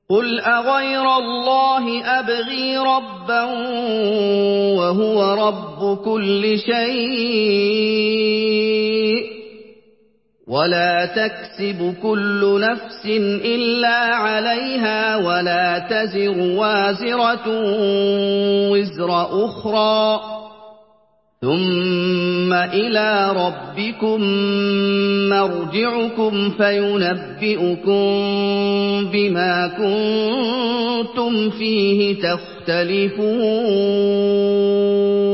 قُلْ أَغَيْرَ اللَّهِ أَبْغِي رَبًّا وَهُوَ رَبُّ كُلِّ شَيْءٍ ۖ وَلَا تَكْسِبُ كُلُّ نَفْسٍ إِلَّا عَلَيْهَا وَلَا تَزِرُ وَازِرَةٌ وِزْرَ أُخْرَىٰ ۗ ثُمَّ إِلَىٰ رَبِّكُم مَّرْجِعُكُمْ فَيُنَبِّئُكُم بِمَا كُنتُمْ فِيهِ تَخْتَلِفُونَ